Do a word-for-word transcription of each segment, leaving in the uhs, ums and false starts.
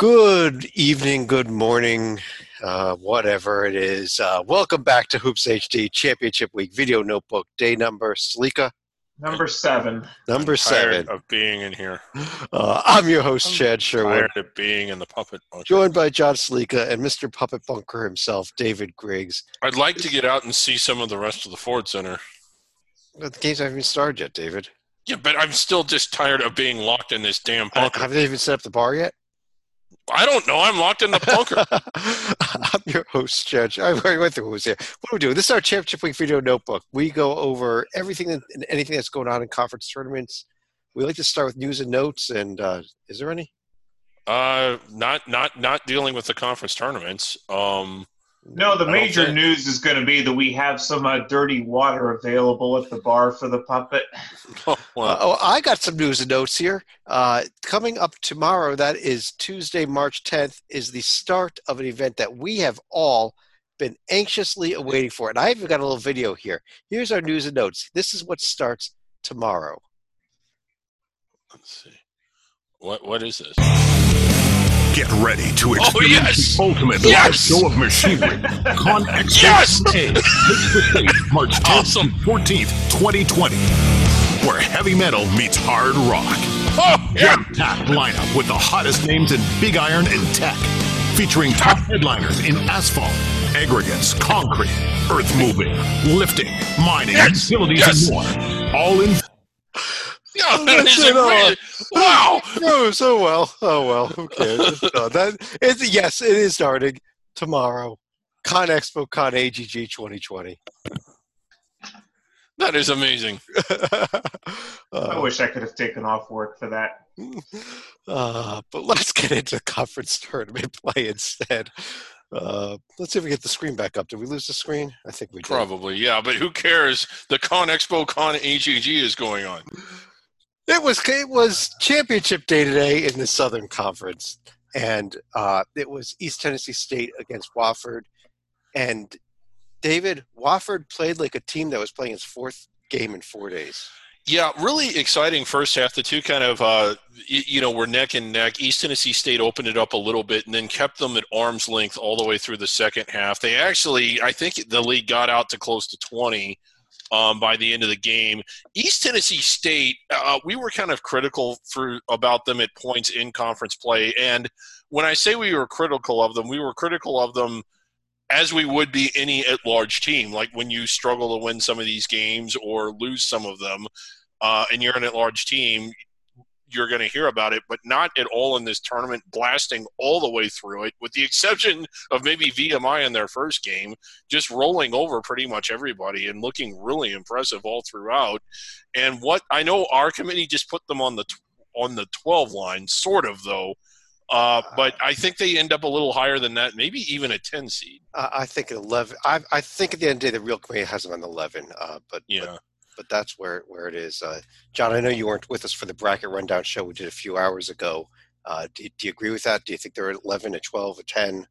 Good evening, good morning, uh, whatever it is. Uh, welcome back to Hoops H D Championship Week Video Notebook, day number, Salika, Number seven. number I'm tired seven. of being in here. Uh, I'm your host, I'm Chad Sherwood, tired of being in the puppet bunker. joined by John Salika and Mister Puppet Bunker himself, David Griggs. I'd like to get out and see some of the rest of the Ford Center. The games haven't even started yet, David. Yeah, but I'm still just tired of being locked in this damn Uh, bunker. have they even set up the bar yet? I don't know. I'm locked in the bunker. I'm your host, Judge. I already went through who was here. What do we do? This is our Championship Week Video Notebook. We go over everything and anything that's going on in conference tournaments. We like to start with news and notes. And uh, is there any? Uh, not not not dealing with the conference tournaments. Um, No, the I don't major think- news is going to be that we have some uh, dirty water available at the bar for the puppet. oh, well, Uh, oh, I got some news and notes here. Uh, coming up tomorrow, that is Tuesday, March tenth, is the start of an event that we have all been anxiously awaiting for. And I even got a little video here. Here's our news and notes. This is what starts tomorrow. let's see. What what is this? Get ready to experience yes! the ultimate Yes! live show of machinery. Con Expo Yes! May takes the stage March tenth Awesome. and fourteenth, twenty twenty, where heavy metal meets hard rock. Oh yeah! Jam-packed lineup with the hottest names in big iron and tech, featuring top headliners in asphalt, aggregates, concrete, earth moving, lifting, mining, Yes! utilities, Yes! and more. All in No, that That's is it all. really, wow. Oh, so well. Oh, well. Who cares? No, that, it's, yes, it is starting tomorrow. Con Expo, Con A G G twenty twenty. That is amazing. I uh, wish I could have taken off work for that. uh, but let's get into conference tournament play instead. Uh, let's see if we get the screen back up. Did we lose the screen? I think we did. Probably, yeah, but who cares? The Con Expo Con A G G is going on. It was it was championship day today in the Southern Conference, and uh, it was East Tennessee State against Wofford. And David, Wofford played like a team that was playing its fourth game in four days. Yeah, really exciting first half. The two kind of, uh, y- you know, were neck and neck. East Tennessee State opened it up a little bit and then kept them at arm's length all the way through the second half. They actually, I think the league got out to close to twenty um, by the end of the game. East Tennessee State, uh, we were kind of critical for about them at points in conference play. And when I say we were critical of them, we were critical of them as we would be any at-large team. Like when you struggle to win some of these games or lose some of them, uh, and you're an at-large team, you're going to hear about it, but not at all in this tournament, blasting all the way through it, with the exception of maybe V M I in their first game, just rolling over pretty much everybody and looking really impressive all throughout. And what I know, our committee just put them on the on the twelve line, sort of, though. Uh, but I think they end up a little higher than that, maybe even a ten seed. Uh, I think at eleven. I, I think at the end of the day, the real committee has them on eleven. Uh, but Yeah. but, but that's where where it is. Uh, John, I know you weren't with us for the bracket rundown show we did a few hours ago. Uh, do, do you agree with that? Do you think they're at eleven, at twelve, at ten?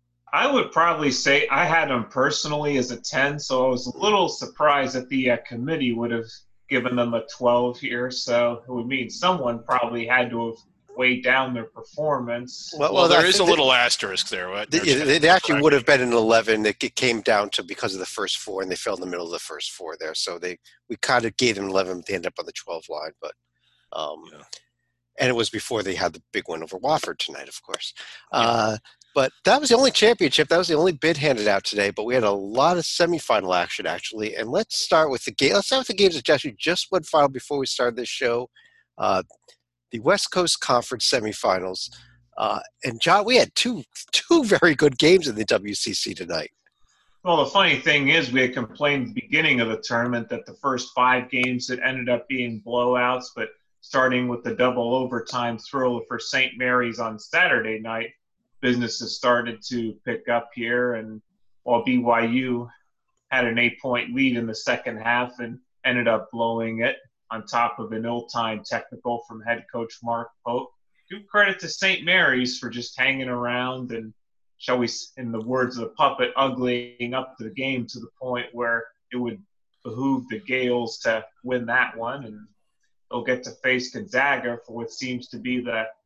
I would probably say I had them personally as a ten, so I was a little surprised that the uh, committee would have given them a twelve here. So it would mean someone probably had to have weighed down their performance. Well, Well, I there is a think little asterisk there. Right? They, There's- they, they actually would have been an eleven. It it came down to because of the first four, and they fell in the middle of the first four there. So they we kind of gave them eleven, but they ended up on the twelve line. But um, Yeah. and it was before they had the big win over Wofford tonight, of course. Uh, but that was the only championship. That was the only bid handed out today. But we had a lot of semifinal action actually. And let's start with the game. Let's start with the games that actually just went final before we started this show. Uh, the West Coast Conference semifinals. Uh, and John, we had two two very good games in the W C C tonight. Well, the funny thing is we had complained at the beginning of the tournament that the first five games had ended up being blowouts, but starting with the double overtime thrill for Saint Mary's on Saturday night, business has started to pick up here. And while B Y U had an eight-point lead in the second half and ended up blowing it on top of an ill-timed technical from head coach Mark Pope, give credit to Saint Mary's for just hanging around and, shall we, in the words of the puppet, uglying up the game to the point where it would behoove the Gales to win that one. And they'll get to face Gonzaga for what seems to be the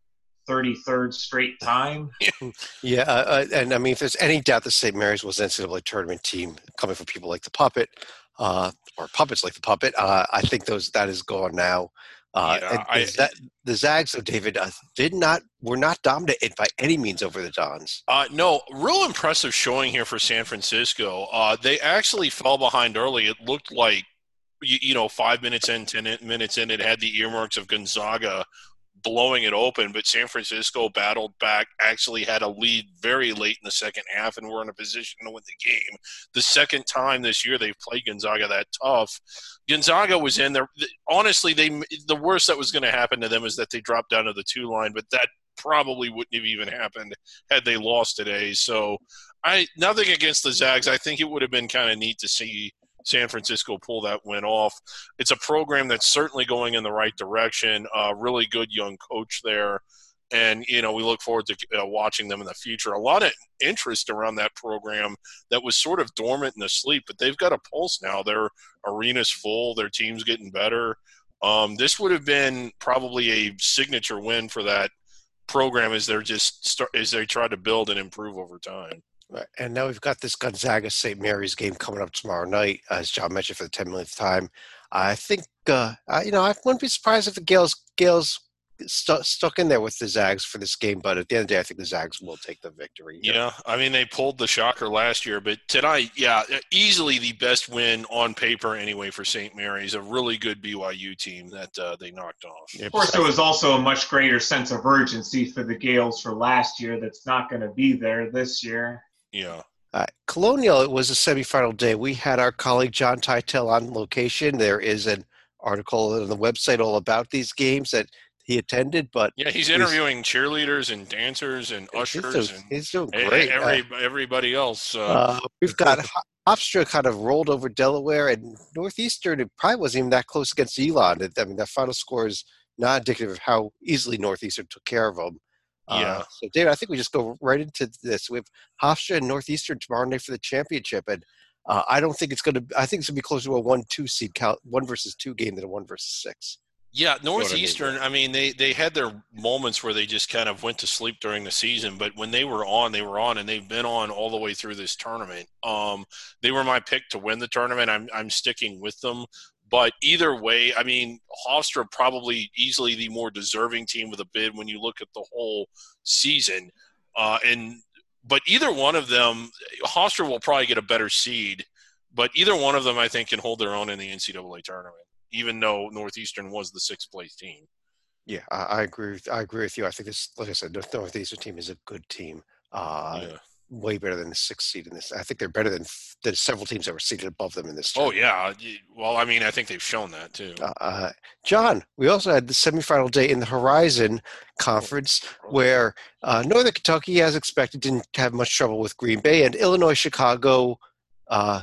thirty-third straight time. Yeah, uh, uh, and I mean, if there's any doubt that Saint Mary's was an N C double A tournament team coming from people like the Puppet, uh, or puppets like the Puppet, uh, I think those that is gone now. Uh, Yeah, and I- that, the Zags, though, David, uh, did not were not dominated by any means over the Dons. Uh, no, real impressive showing here for San Francisco. Uh, they actually fell behind early. It looked like, you, you know, five minutes in, ten minutes in, it had the earmarks of Gonzaga blowing it open, but San Francisco battled back, actually had a lead very late in the second half, and were in a position to win the game. The second time this year they've played Gonzaga that tough. Gonzaga was in there. Honestly, they the worst that was going to happen to them is that they dropped down to the two line, but that probably wouldn't have even happened had they lost today. So I nothing against the Zags. I think it would have been kind of neat to see San Francisco pull that win off. It's a program that's certainly going in the right direction. A uh, really good young coach there. And, you know, we look forward to uh, watching them in the future. A lot of interest around that program that was sort of dormant in the sleep, but they've got a pulse now. Their arena's full. Their team's getting better. Um, this would have been probably a signature win for that program as they're just start, as they try to build and improve over time. Right. And now we've got this Gonzaga Saint Mary's game coming up tomorrow night, as John mentioned, for the ten millionth time. I think, uh, I, you know, I wouldn't be surprised if the Gales Gales stu- stuck in there with the Zags for this game, but at the end of the day, I think the Zags will take the victory. Yeah, I mean, they pulled the shocker last year, but tonight, yeah, easily the best win on paper anyway for Saint Mary's, a really good B Y U team that uh, they knocked off. Of course, there was also a much greater sense of urgency for the Gales for last year that's not going to be there this year. Yeah. Uh, Colonial, it was a semifinal day. We had our colleague John Tytel on location. There is an article on the website all about these games that he attended. But yeah, he's interviewing cheerleaders and dancers and he's ushers doing, and he's doing great. Every, uh, everybody else. Uh, uh, we've got Hofstra kind of rolled over Delaware, and Northeastern, it probably wasn't even that close against Elon. I mean, that final score is not indicative of how easily Northeastern took care of them. Yeah. Uh, so, David, I think we just go right into this. We have Hofstra and Northeastern tomorrow night for the championship, and uh, I don't think it's going to. I think it's going to be closer to a one-two seed, count, one versus two game than a one versus six. Yeah, Northeastern. You know what I mean, I mean, they they had their moments where they just kind of went to sleep during the season, but when they were on, they were on, and they've been on all the way through this tournament. Um, they were my pick to win the tournament. I'm I'm sticking with them. But either way, I mean, Hofstra probably easily the more deserving team with a bid when you look at the whole season. Uh, and but either one of them, Hofstra will probably get a better seed. But either one of them, I think, can hold their own in the N C double A tournament, even though Northeastern was the sixth place team. Yeah, I, I agree. With, I agree with you. I think this, like I said, the Northeastern team is a good team. Uh, yeah. Way better than the sixth seed in this. I think they're better than than several teams that were seated above them in this. Oh tournament. yeah. Well, I mean, I think they've shown that too. Uh, uh, John, we also had the semifinal day in the Horizon Conference, where uh, Northern Kentucky, as expected, didn't have much trouble with Green Bay, and Illinois Chicago uh,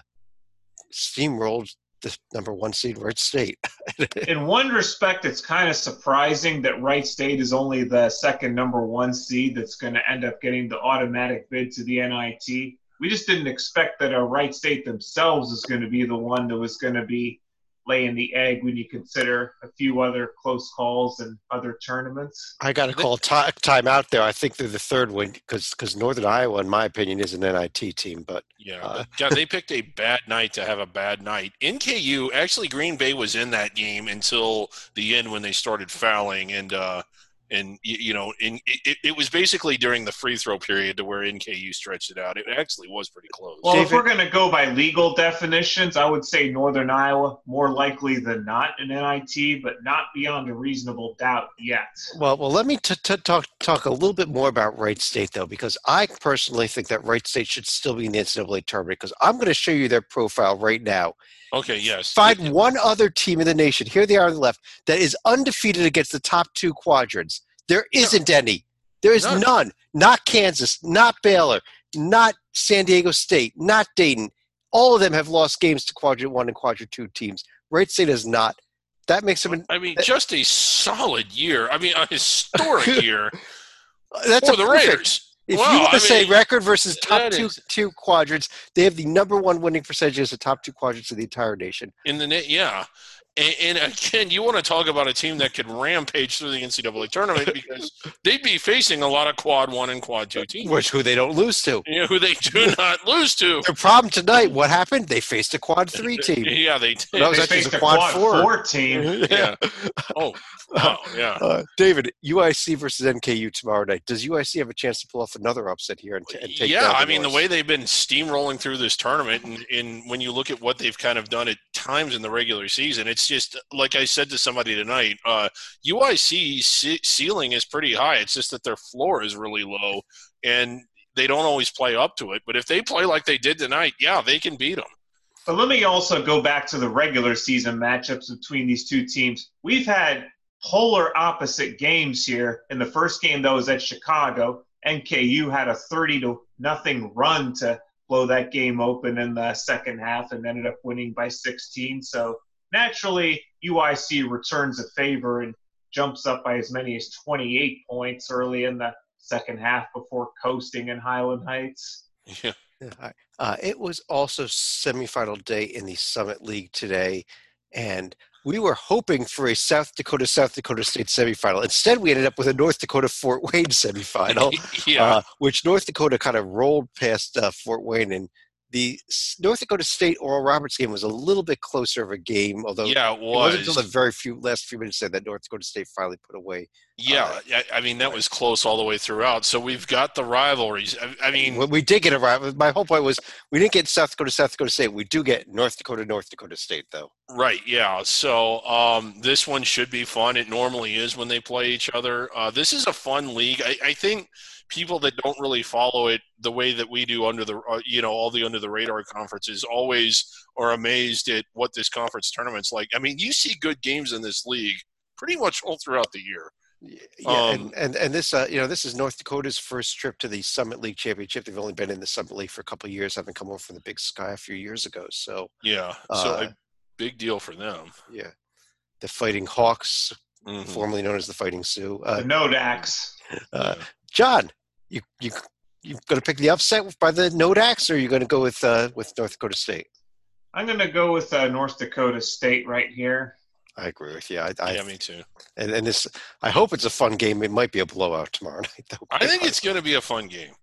steamrolled the number one seed, Wright State. In one respect, it's kind of surprising that Wright State is only the second number one seed that's going to end up getting the automatic bid to the N I T. We just didn't expect that a Wright State themselves is going to be the one that was going to be laying the egg when you consider a few other close calls and other tournaments. I got to call t- time out there. I think they're the third one because because Northern Iowa, in my opinion, is an N I T team. But yeah, uh, but, yeah, they picked a bad night to have a bad night. N K U, actually, Green Bay was in that game until the end when they started fouling, and uh, and you know, in, it, it was basically during the free throw period to where N K U stretched it out. It actually was pretty close. Well, David, if we're going to go by legal definitions, I would say Northern Iowa more likely than not an N I T, but not beyond a reasonable doubt yet. Well, well, let me t- t- talk talk a little bit more about Wright State, though, because I personally think that Wright State should still be in the N C double A tournament, because I'm going to show you their profile right now. Okay, yes. Find one other team in the nation, here they are on the left, that is undefeated against the top two quadrants. There isn't no. any. There is none. none. Not Kansas, not Baylor, not San Diego State, not Dayton. All of them have lost games to quadrant one and quadrant two teams. Wright State is not. That makes them an, I mean, just a solid year. I mean, a historic year that's for a the perfect. Raiders. If wow, you want to I say mean, record versus top two is, two quadrants, they have the number one winning percentage as the top two quadrants of the entire nation. In the yeah, And, and again, you want to talk about a team that could rampage through the N C double A tournament because they'd be facing a lot of quad one and quad two teams. Which who they don't lose to. You know, who they do not lose to. The problem tonight, what happened? They faced a quad three team. Yeah, they did. No, They faced a quad, four. four team. Yeah. Oh, wow, yeah. Uh, David, U I C versus N K U tomorrow night. Does U I C have a chance to pull off another upset here and, t- and take Yeah, down the I mean, Norse? the way they've been steamrolling through this tournament, and, and when you look at what they've kind of done at times in the regular season, it's just, like I said to somebody tonight, uh, U I C's ce- ceiling is pretty high. It's just that their floor is really low, and they don't always play up to it. But if they play like they did tonight, yeah, they can beat them. But let me also go back to the regular season matchups between these two teams. We've had polar opposite games here. In the first game that was at Chicago, N K U had a thirty to nothing run to blow that game open in the second half and ended up winning by sixteen. So naturally, U I C returns a favor and jumps up by as many as twenty-eight points early in the second half before coasting in Highland Heights. Yeah. Uh, it was also semifinal day in the Summit League today, and we were hoping for a South Dakota South Dakota State semifinal. Instead, we ended up with a North Dakota Fort Wayne semifinal, yeah. uh, which North Dakota kind of rolled past uh, Fort Wayne. And the North Dakota State Oral Roberts game was a little bit closer of a game, although yeah, it, was. it wasn't until the very few last few minutes there that North Dakota State finally put away. Yeah, uh, I, I mean, that was close all the way throughout. So we've got the rivalries. I, I mean, well, we did get a rivalry. My whole point was we didn't get South Dakota South Dakota State. We do get North Dakota North Dakota State, though. Right, yeah. So um, this one should be fun. It normally is when they play each other. Uh, this is a fun league. I, I think people that don't really follow it the way that we do under the, uh, you know, all the under the radar conferences always are amazed at what this conference tournament's like. I mean, you see good games in this league pretty much all throughout the year. Yeah, um, and, and and this, uh, you know, this is North Dakota's first trip to the Summit League Championship. They've only been in the Summit League for a couple of years, having come over from the Big Sky a few years ago. So yeah, so uh, a big deal for them. Yeah, the Fighting Hawks, Mm-hmm. formerly known as the Fighting Sioux. Uh, the Nodax. Uh, John, you you you going to pick the upset by the Nodax, or are you going to go with uh, with North Dakota State? I'm going to go with uh, North Dakota State right here. I agree with you. I, I, yeah, me too. And, and this, I hope it's a fun game. It might be a blowout tomorrow night, though. I think it's going to be a fun game.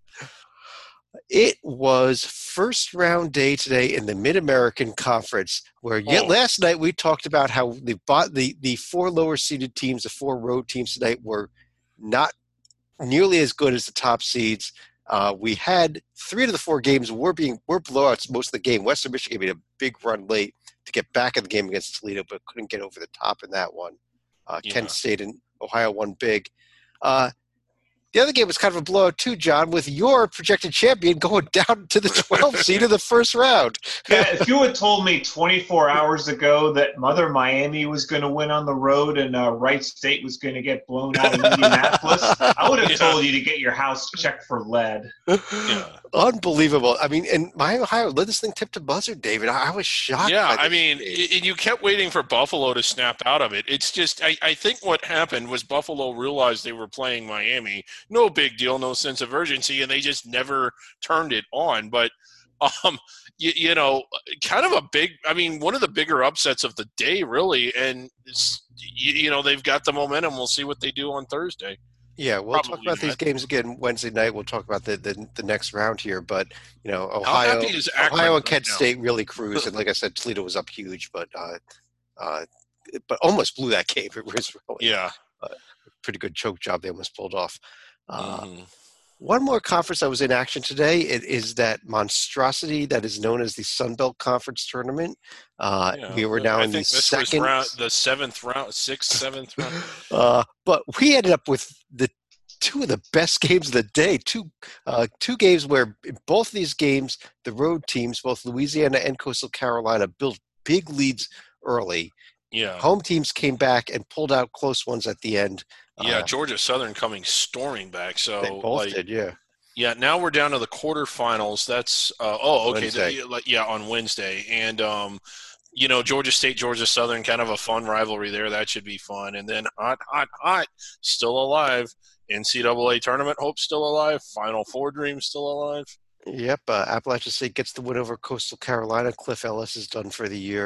It was first round day today in the Mid-American Conference, where yet Oh. last night we talked about how the the the four lower seeded teams, the four road teams tonight, were not nearly as good as the top seeds. Uh, we had three of the four games were being were blowouts most of the game. Western Michigan made a big run late to get back in the game against Toledo, but couldn't get over the top in that one. Uh, Yeah. Kent State and Ohio won big. Uh, the other game was kind of a blowout too, John, with your projected champion going down to the twelfth seed in the first round. Yeah, if you had told me twenty-four hours ago that Mother Miami was going to win on the road and uh, Wright State was going to get blown out of Indianapolis, I would have Yeah. told you to get your house checked for lead. Yeah. Unbelievable. I mean, and my Ohio led this thing tip to buzzer, David. I, I was shocked. Yeah, by I this mean, game. and you kept waiting for Buffalo to snap out of it. It's just, I, I think what happened was Buffalo realized they were playing Miami. No big deal, no sense of urgency, and they just never turned it on. But, um, you, you know, kind of a big, I mean, one of the bigger upsets of the day, really. And, it's, you, you know, they've got the momentum. We'll see what they do on Thursday. Yeah, we'll talk Probably about these not. games again Wednesday night. We'll talk about the, the, the next round here. But, you know, How Ohio, happy is Akron Ohio right and Kent now? State really cruised. And like I said, Toledo was up huge, but uh, uh, but almost blew that game. It was really Yeah. a pretty good choke job they almost pulled off. Uh, Mhm. One more conference that was in action today it is that monstrosity that is known as the Sun Belt Conference Tournament. Uh, Yeah. we were now I in the think this second, was round, the seventh round, sixth, seventh round. uh, but we ended up with the two of the best games of the day. Two, uh, two games where in both of these games, the road teams, both Louisiana and Coastal Carolina, built big leads early. Yeah. Home teams came back and pulled out close ones at the end. Yeah, Uh, Georgia Southern coming storming back. So, they both like, did, yeah. yeah, now we're down to the quarterfinals. That's uh, oh, okay, Wednesday. the- like, yeah, on Wednesday, and um, you know, Georgia State, Georgia Southern, kind of a fun rivalry there. That should be fun. And then hot, hot, hot, still alive. N C double A tournament hope still alive. Final Four dream still alive. Yep, uh, Appalachian State gets the win over Coastal Carolina. Cliff Ellis is done for the year.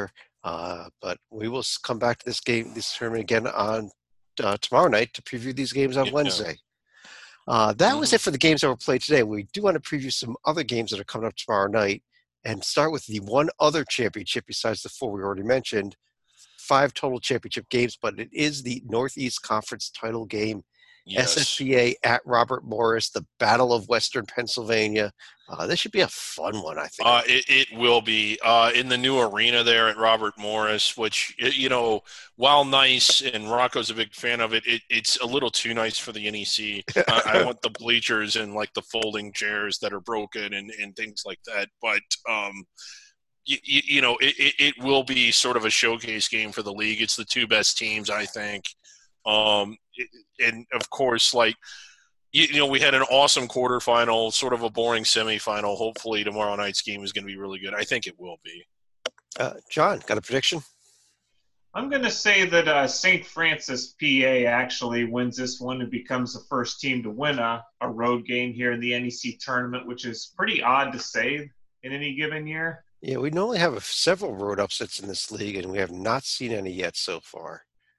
Uh, but we will s- come back to this game, this tournament again on uh, tomorrow night to preview these games on Yeah. Wednesday. Uh, that was Mhm. it for the games that were played today. We do want to preview some other games that are coming up tomorrow night and start with the one other championship besides the four we already mentioned. Five total championship games, but it is the Northeast Conference title game. Yes. S S P A at Robert Morris, the Battle of Western Pennsylvania. Uh, this should be a fun one, I think. Uh, it, it will be uh, in the new arena there at Robert Morris, which, you know, while nice, and Rocco's a big fan of it, it it's a little too nice for the N E C. uh, I want the bleachers and, like, the folding chairs that are broken and, and things like that. But, um, you, you know, it, it, it will be sort of a showcase game for the league. It's the two best teams, I think. Um, and, of course, like, you, you know, we had an awesome quarterfinal, sort of a boring semifinal. Hopefully tomorrow night's game is going to be really good. I think it will be. Uh, John, got a prediction? I'm going to say that uh, Saint Francis, P A actually wins this one and becomes the first team to win a, a road game here in the N E C tournament, which is pretty odd to say in any given year. Yeah, we normally have a, several road upsets in this league, and we have not seen any yet so far.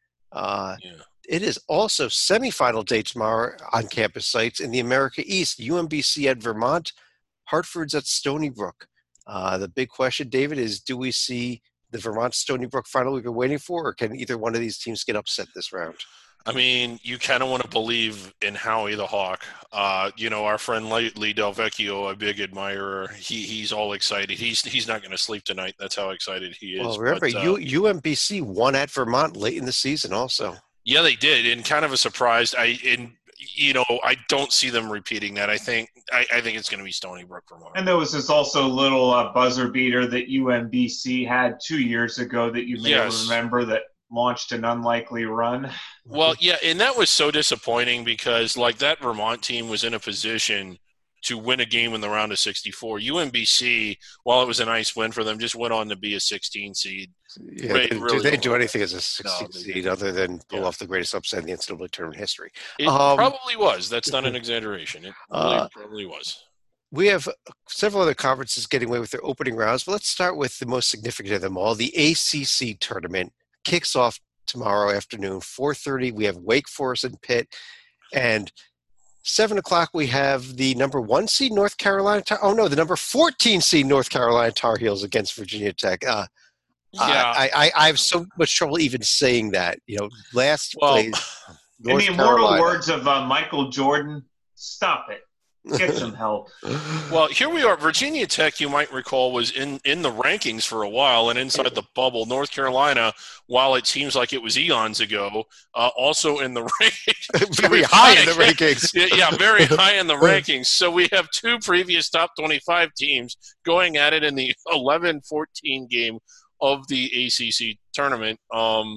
Uh, Yeah. It is also semifinal day tomorrow on campus sites in the America East. U M B C at Vermont, Hartford's at Stony Brook. Uh, the big question, David, is do we see the Vermont Stony Brook final we've been waiting for, or can either one of these teams get upset this round? I mean, you kind of want to believe in Howie the Hawk. Uh, you know, our friend Lee Del Vecchio, a big admirer. He he's all excited. He's he's not going to sleep tonight. That's how excited he is. Well, remember, but, uh, U, U M B C won at Vermont late in the season also. Yeah, they did, and kind of a surprise. I and you know, I don't see them repeating that. I think I, I think it's going to be Stony Brook Vermont. And there was this also little uh, buzzer beater that U M B C had two years ago that you may Yes. remember that launched an unlikely run. Well, yeah, and that was so disappointing because, like, that Vermont team was in a position to win a game in the round of sixty-four. U M B C, while it was a nice win for them, just went on to be a sixteen seed. Yeah, Right, they, really do they don't do know. anything as a sixteen No, they seed didn't. other than pull Yeah. off the greatest upset in the N C double A tournament history? It Um, probably was. That's not an exaggeration. It really Uh, probably was. We have several other conferences getting away with their opening rounds, but let's start with the most significant of them all. The A C C tournament kicks off tomorrow afternoon, four thirty. We have Wake Forest and Pitt, and seven o'clock we have the number one seed North Carolina. Tar- oh no, the number fourteen seed North Carolina Tar Heels against Virginia Tech. Uh, Yeah. I, I, I have so much trouble even saying that. You know, last Well, place. In North the immortal Carolina. words of uh, Michael Jordan, stop it. Get some help. Well, here we are. Virginia Tech, you might recall, was in, in the rankings for a while and inside the bubble. North Carolina, while it seems like it was eons ago, uh, also in the rankings. very high in the rankings. Yeah, yeah, very high in the rankings. So we have two previous top twenty-five teams going at it in the eleven fourteen game of the A C C tournament. Um,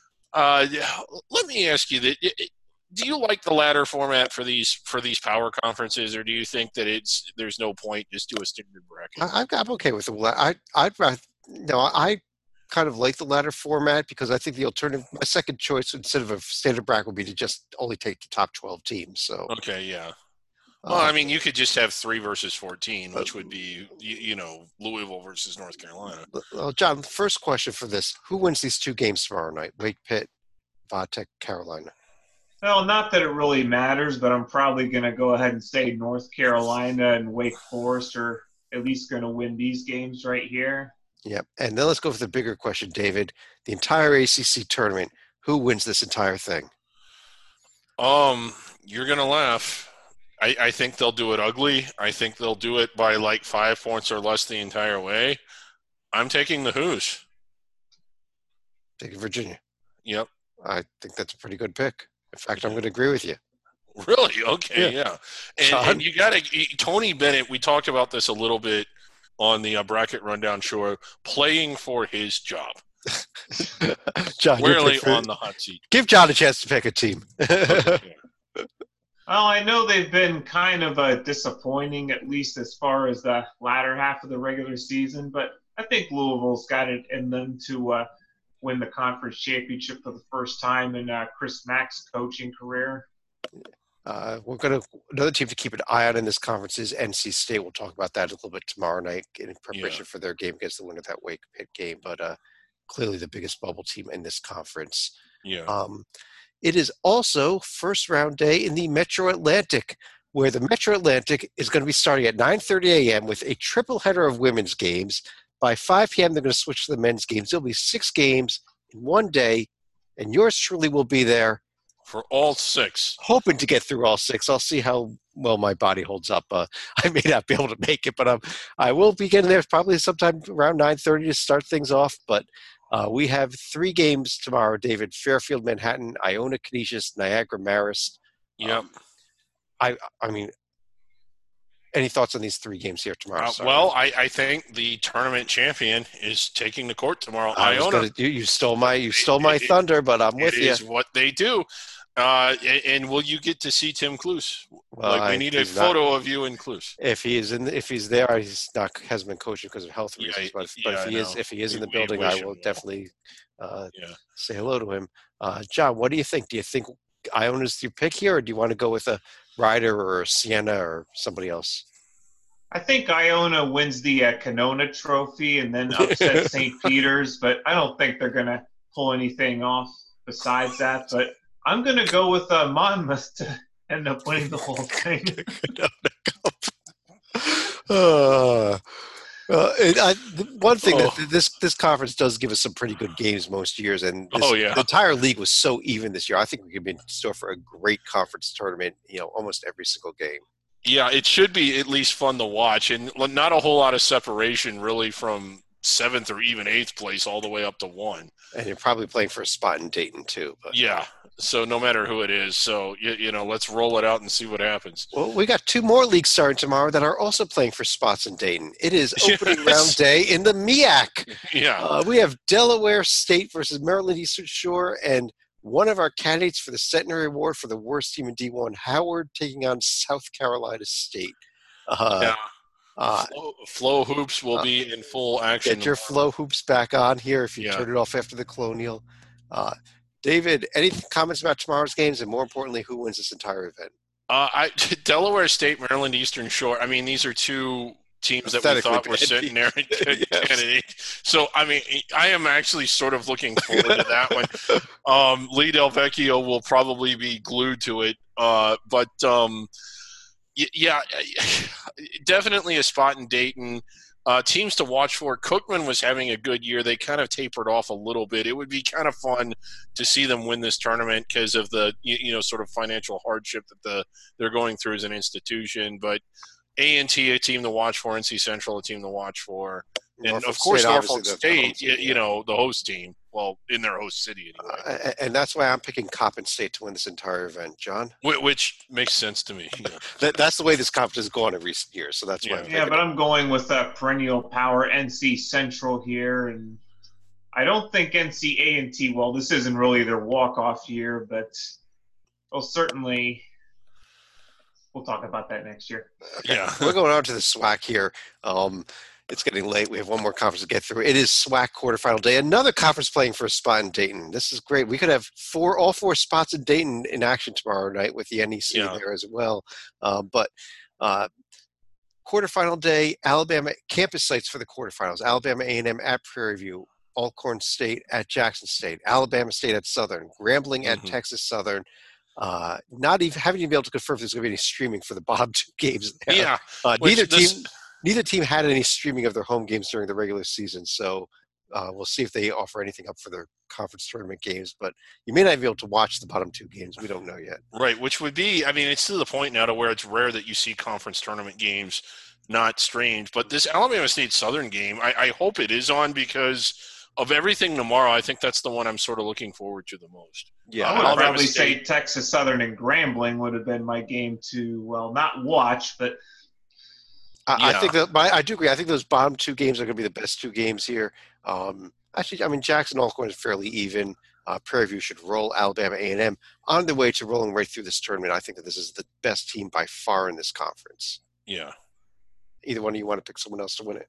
uh, let me ask you that. Do you like the ladder format for these for these power conferences, or do you think that it's there's no point, just do a standard bracket? I, I'm okay with the la- I I'd rather no I kind of like the ladder format because I think the alternative, my second choice instead of a standard bracket would be to just only take the top twelve teams. So Okay, yeah. Well, uh, I mean, you could just have three versus fourteen, which would be you, you know Louisville versus North Carolina. well, John, first question for this: who wins these two games tomorrow night? Wake, Pitt, Vatech, Carolina. Well, not that it really matters, but I'm probably going to go ahead and say North Carolina and Wake Forest are at least going to win these games right here. Yep. And then let's go for the bigger question, David. The entire A C C tournament, who wins this entire thing? Um, you're gonna laugh. I, I think they'll do it ugly. I think they'll do it by like five points or less the entire way. I'm taking the Hoos. Take Virginia. Yep. I think that's a pretty good pick. In fact, I'm going to agree with you. Really? Okay, Yeah. yeah. And, John? and you got to – Tony Bennett, we talked about this a little bit on the uh, Bracket Rundown show, playing for his job. John, your Squarely pick for- on the hot seat. give John a chance to pick a team. Okay. Well, I know they've been kind of uh, disappointing, at least as far as the latter half of the regular season, but I think Louisville's got it in them to uh, win the conference championship for the first time in uh, Chris Mack's coaching career. Uh, we're going to another team to keep an eye on in this conference is N C State. We'll talk about that a little bit tomorrow night in preparation Yeah. for their game against the winner of that Wake Pitt game. But uh, clearly the biggest bubble team in this conference. Yeah. Um, it is also first round day in the Metro Atlantic, where the Metro Atlantic is going to be starting at nine thirty a.m. with a triple header of women's games. By five p.m., they're going to switch to the men's games. There'll be six games in one day, and yours truly will be there. For all six. Hoping to get through all six. I'll see how well my body holds up. Uh, I may not be able to make it, but um, I will be getting there probably sometime around nine thirty to start things off. But uh, we have three games tomorrow, David. Fairfield, Manhattan, Iona, Canisius, Niagara, Marist. Yep. Um, I, I mean, any thoughts on these three games here tomorrow? Uh, well, I, I think the tournament champion is taking the court tomorrow. I was Iona. gonna, you, you stole my you stole my It- it- thunder, but I'm with It you. is what they do. Uh, and, and will you get to see Tim Cluse? Well, like we I- need a he's not- photo of you and Cluse. If he is in, if he's there, he's not hasn't been coaching because of health Yeah, reasons. But, if, but yeah, if he I is, know. if he is in We- the we building, wish I him will well. definitely uh, Yeah. say hello to him. Uh, John, what do you think? Do you think Iona's your pick here, or do you want to go with a Ryder or a Siena or somebody else? I think Iona wins the uh, Canona Trophy and then upset Saint Peter's, but I don't think they're going to pull anything off besides that. But I'm going to go with uh, Monmouth to end up winning the whole thing. uh, uh, and I, the one thing Oh. that this this conference does give us some pretty good games most years, and this, Oh, yeah. the entire league was so even this year. I think we could be in store for a great conference tournament. You know, almost every single game. Yeah, it should be at least fun to watch, and not a whole lot of separation really from seventh or even eighth place all the way up to one. And you're probably playing for a spot in Dayton too. But Yeah, so no matter who it is, so you, you know, let's roll it out and see what happens. well, we got two more leagues starting tomorrow that are also playing for spots in Dayton. It is opening Yes. round day in the M E A C. Yeah, Uh, we have Delaware State versus Maryland Eastern Shore, and one of our candidates for the Centenary Award for the worst team in D one, Howard, taking on South Carolina State. Uh, yeah. uh, Flow, Flow Hoops will be in full action. get your flow hoops back on here if you Yeah. turn it off after the Colonial. Uh, David, any comments about tomorrow's games, and more importantly, who wins this entire event? Uh, I, Delaware State, Maryland Eastern Shore. I mean, these are two teams that we Pathetically thought were bad centenary teams. Yes. candidates. So, I mean, I am actually sort of looking forward to that one. Um, Lee Del Vecchio will probably be glued to it. Uh, but, um, y- yeah, definitely a spot in Dayton. Uh, teams to watch for. Cookman was having a good year. They kind of tapered off a little bit. It would be kind of fun to see them win this tournament because of the you, you know sort of financial hardship that the they're going through as an institution. But A and T, a team to watch for. N C Central, a team to watch for. And, Norfolk of course, State, Norfolk obviously, the- the home State, team, you, yeah. you know, the host team. Well, in their host city anyway. Uh, a- and that's why I'm picking Coppin State to win this entire event, John. Whi- Which makes sense to me. Yeah. That, that's the way this conference has gone in recent years, so that's why Yeah. I'm Yeah, picking but it. I'm going with that perennial power N C Central here, and I don't think N C A and T. Well, this isn't really their walk-off year, but well, certainly we'll talk about that next year. Yeah. We're going on to the SWAC here. Um, it's getting late. We have one more conference to get through. It is SWAC quarterfinal day. Another conference playing for a spot in Dayton. This is great. We could have four, all four spots in Dayton in action tomorrow night with the N E C Yeah. there as well. Um, but uh, quarterfinal day, Alabama campus sites for the quarterfinals. Alabama A and M at Prairie View, Alcorn State at Jackson State, Alabama State at Southern, Grambling at Mhm. Texas Southern. Uh, not even haven't even been able to confirm if there's going to be any streaming for the bottom two games there. Yeah. Uh, Which neither this- team neither team had any streaming of their home games during the regular season, so uh, we'll see if they offer anything up for their conference tournament games. But you may not be able to watch the bottom two games. We don't know yet. Right, which would be, I mean, it's to the point now to where it's rare that you see conference tournament games not streamed. But this Alabama State Southern game, I, I hope it is on because of everything tomorrow. I think that's the one I'm sort of looking forward to the most. Yeah, I would Alabama probably State- say Texas Southern and Grambling would have been my game to, well, not watch, but I, I Yeah. think that my, I do agree. I think those bottom two games are going to be the best two games here. Um, actually, I mean Jackson Alcorn is fairly even. Uh, Prairie View should roll Alabama A and M on the way to rolling right through this tournament. I think that this is the best team by far in this conference. Yeah. Either one of you want to pick someone else to win it,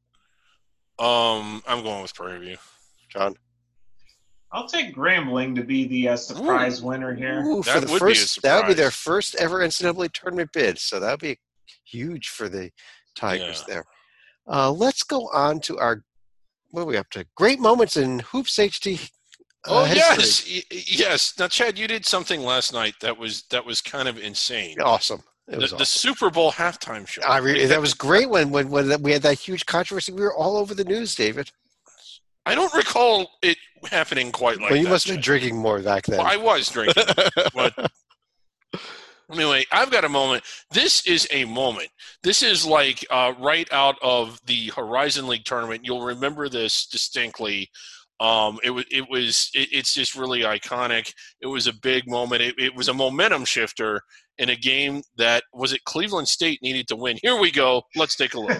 Um, I'm going with Prairie View. John? I'll take Grambling to be the uh, surprise winner here. Ooh, for That the would be a first, that would be their surprise. first ever N C double A tournament bid. So that would be huge for the Tigers Yeah. there. Uh, let's go on to our what are we up to? Great moments in Hoops H D. Uh, oh history. yes, y- yes. Now, Chad, you did something last night that was that was kind of insane. Awesome. It The, was the awesome. Super Bowl halftime show. I re- that was great when, when when we had that huge controversy. We were all over the news, David. I don't recall it happening quite like well, you that. must have been drinking more back then. Well, I was drinking, but anyway, I've got a moment. This is a moment. This is like uh, right out of the Horizon League tournament. You'll remember this distinctly. Um, it was. It was. It, it's just really iconic. It was a big moment. It, it was a momentum shifter in a game that was it. Cleveland State needed to win. Here we go. Let's take a look.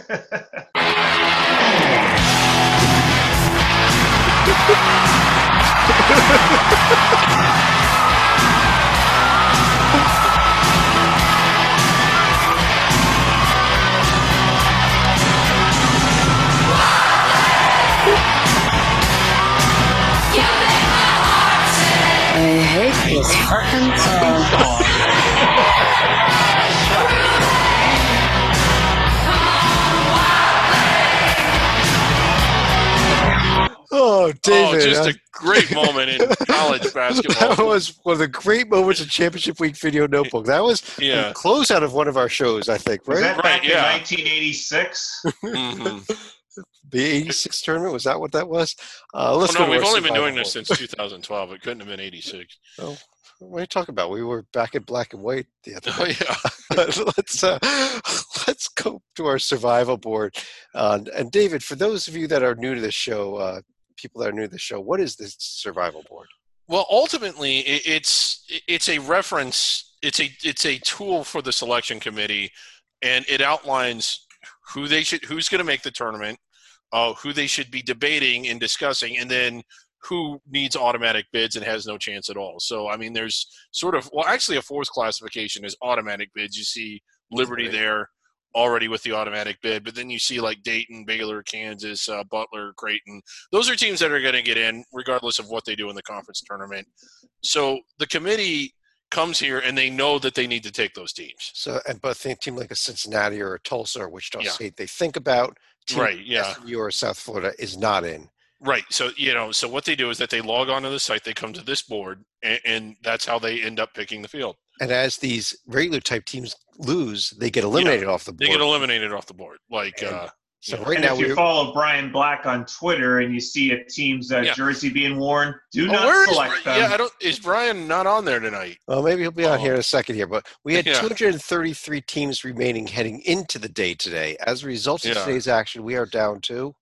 I hate this fucking song. Oh, David. Oh, just uh, a great moment in college basketball. That was one of the great moments of Championship Week Video Notebook. That was Yeah. a closeout of one of our shows, I think, Was right? that back Right, yeah. in nineteen eighty-six? Mhm. The eighty-six tournament, was that what that was? Uh, let's Oh, go no, to we've our only been survival doing this board. since two thousand twelve. It couldn't have been eighty-six. What are you talking about? We were back in black and white the other Oh, day. yeah. let's uh, let's go to our survival board. Uh, and David, for those of you that are new to this show, uh, people that are new to the show, what is this survival board? Well, ultimately, it, it's it's a reference. It's a it's a tool for the selection committee, and it outlines who they should, who's going to make the tournament, uh, who they should be debating and discussing, and then who needs automatic bids and has no chance at all. So, I mean, there's sort of well, actually, a fourth classification is automatic bids. You see Liberty Right. there already with the automatic bid, but then you see like Dayton, Baylor, Kansas, uh, Butler, Creighton. Those are teams that are going to get in regardless of what they do in the conference tournament. So the committee comes here and they know that they need to take those teams. So, and but think team like a Cincinnati or a Tulsa or Wichita Yeah. State, they think about team Right, like yeah. S M U or South Florida is not in. Right. So, you know, so what they do is that they log onto the site, they come to this board, and, and that's how they end up picking the field. And as these regular type teams lose, they get eliminated off the They board. get eliminated off the board. Like, And uh, so yeah. right And now if you we're follow Brian Black on Twitter and you see a team's uh, Yeah. jersey being worn, do oh, not where is select Bri- them. Yeah, I don't. Is Brian not on there tonight? well, maybe he'll be on Oh. here in a second here, but we had Yeah. two hundred thirty-three teams remaining heading into the day today. As a result of Yeah. today's action, we are down to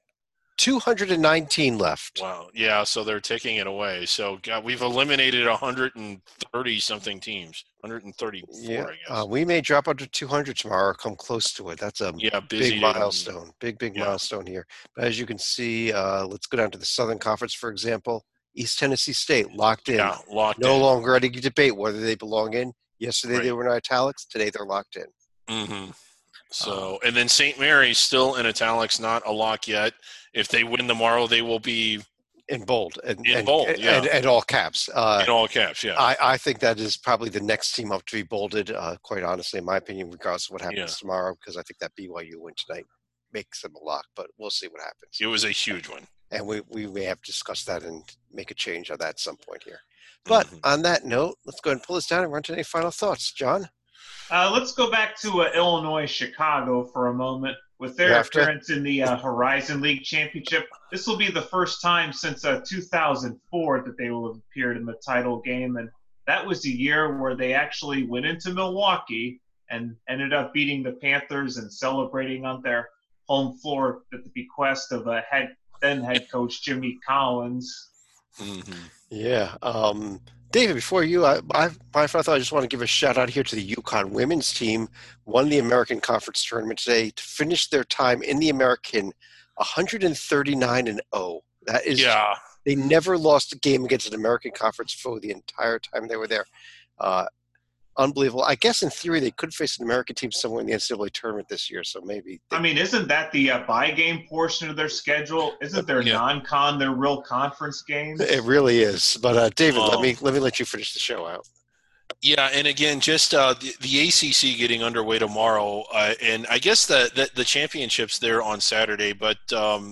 two hundred nineteen left. Wow. Yeah. So they're taking it away. So God, we've eliminated one hundred thirty something teams. one hundred thirty-four, Yeah, I guess. uh, we may drop under two hundred tomorrow or come close to it. That's a yeah. Busy. big day. milestone. Big, big Yeah. milestone here. But as you can see, uh, let's go down to the Southern Conference, for example. East Tennessee State locked in. Yeah. Locked No in. longer any debate whether they belong in. Yesterday they Right. were in italics. Today they're locked in. Mm-hmm. So, Um, and then Saint Mary's still in italics, not a lock yet. If they win tomorrow, they will be In bold. And, In and, bold, and, yeah. and, and all caps. Uh, in all caps. Yeah. I, I think that is probably the next team up to be bolded, uh, quite honestly, in my opinion, regardless of what happens Yeah. tomorrow, because I think that B Y U win tonight makes them a lock, but we'll see what happens. it was a huge one. And we, we may have discussed that and make a change on that at some point here. But Mhm. on that note, let's go ahead and pull this down and run to any final thoughts. John? Uh, let's go back to uh, Illinois, Chicago for a moment. With their You have to? appearance in the uh, Horizon League Championship, this will be the first time since uh, two thousand four that they will have appeared in the title game. And that was the year where they actually went into Milwaukee and ended up beating the Panthers and celebrating on their home floor at the bequest of uh, head, then head coach Jimmy Collins. Mhm. Yeah. Um, David, before you, I, I, my final thought, I just want to give a shout out here to the UConn women's team. Won the American Conference tournament today to finish their time in the American one thirty-nine and oh. That is, Yeah. they never lost a game against an American Conference foe the entire time they were there. Uh, unbelievable. I guess in theory they could face an American team somewhere in the N C double A tournament this year, so maybe. They, I mean, isn't that the uh, buy game portion of their schedule? Isn't their Yeah. non-con their real conference games? it really is. But uh, David, let Oh. me let me let you finish the show out. Yeah, and again, just uh, the, the A C C getting underway tomorrow, uh, and I guess the, the the championships there on Saturday. But um,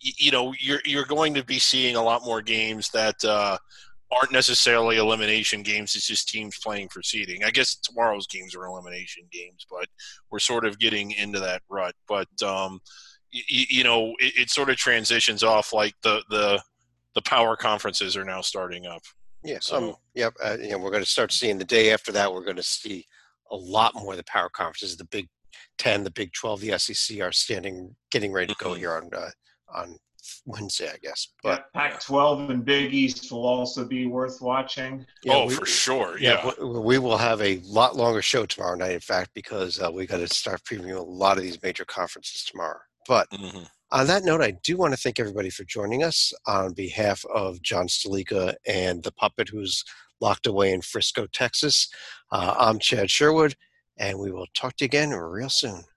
you know, you're you're going to be seeing a lot more games that uh, aren't necessarily elimination games. It's just teams playing for seeding. I guess tomorrow's games are elimination games, but we're sort of getting into that rut. But um, you, you know, it, it sort of transitions off like the the the power conferences are now starting up. Yeah. So, um, yep. Uh, you know, we're going to start seeing the day after that. We're going to see a lot more of the power conferences. The Big Ten, the Big twelve, the S E C are standing, getting ready to go Mm-hmm. here on uh, on Wednesday, I guess. But yeah, Pac twelve and Big East will also be worth watching. yeah, oh, we, for sure. Yeah. yeah, we, we will have a lot longer show tomorrow night, in fact, because uh, we got to start previewing a lot of these major conferences tomorrow. But Mm-hmm. on that note, I do want to thank everybody for joining us on behalf of John Stalika and the puppet who's locked away in Frisco, Texas. Uh, I'm Chad Sherwood, and we will talk to you again real soon.